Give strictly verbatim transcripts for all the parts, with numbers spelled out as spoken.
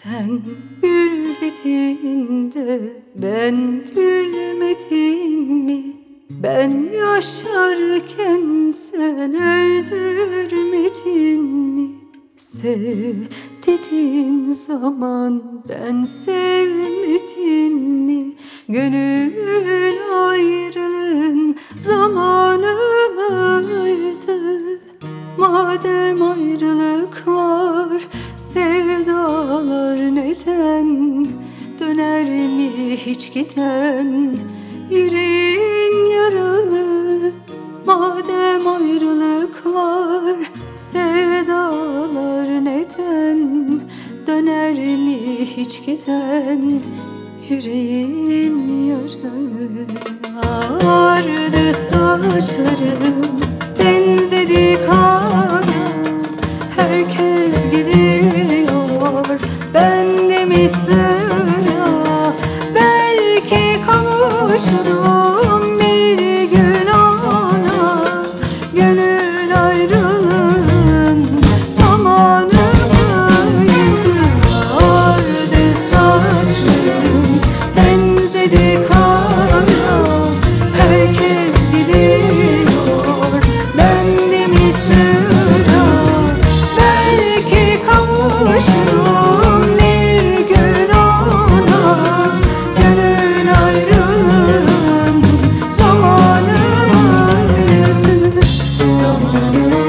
Sen gül dediğinde ben gülmedim mi? Ben yaşarken sen öldürmedin mi? Sev dediğin zaman ben sevmedim mi? Gönül ayrılığın zamanı mıydı? Madem ayrılık var, sevdalar neden? Döner mi hiç giden? Yüreğim yaralı. Madem ayrılık var, sevdalar neden? Döner mi hiç giden? Yüreğim yaralı. Ağardı saçlarım, benzedi kana. Herkes gidiyor, ben de mi sıra? Belki kavuşurum bir gün ona. Gönül ayrılığın zamanı mıydı? Ağardı saçlarım, benzedi kana. Herkes gidiyor, ben de mi sıra? Belki kavuşurum bir gün ona. Gönül ayrılığın zamanı mıydı? Zamanı mıydı?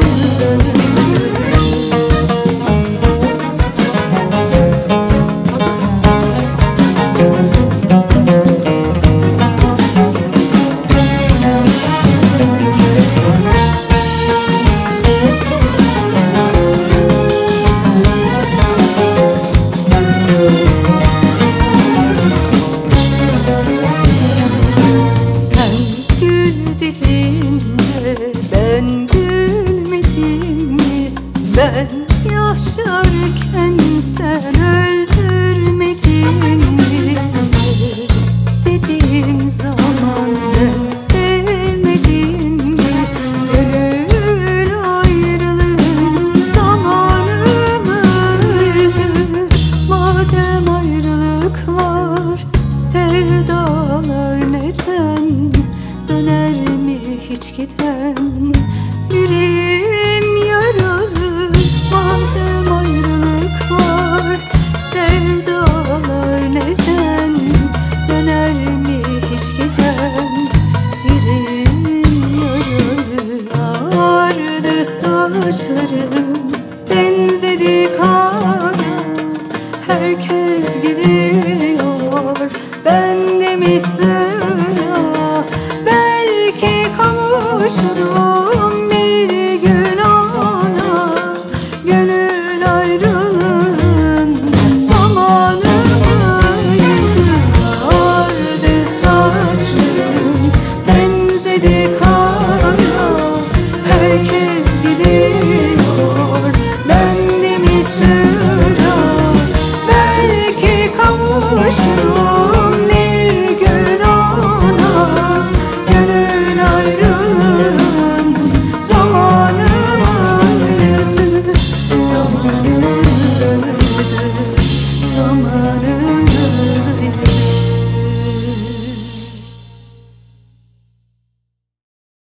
Ben gülmedim mi? Ben yaşarken sen öldürmedin mi? Dediğin zaman ben sevmedim mi? Gönül ayrılığın zamanı mıydı? Madem ayrılık var, sevdalar neden? Döner mi hiç giden? Yüreğim yaralı. Madem ayrılık var, sevdalar neden? Döner mi hiç giden? Yüreğim yaralı. Ağardı saçlarım,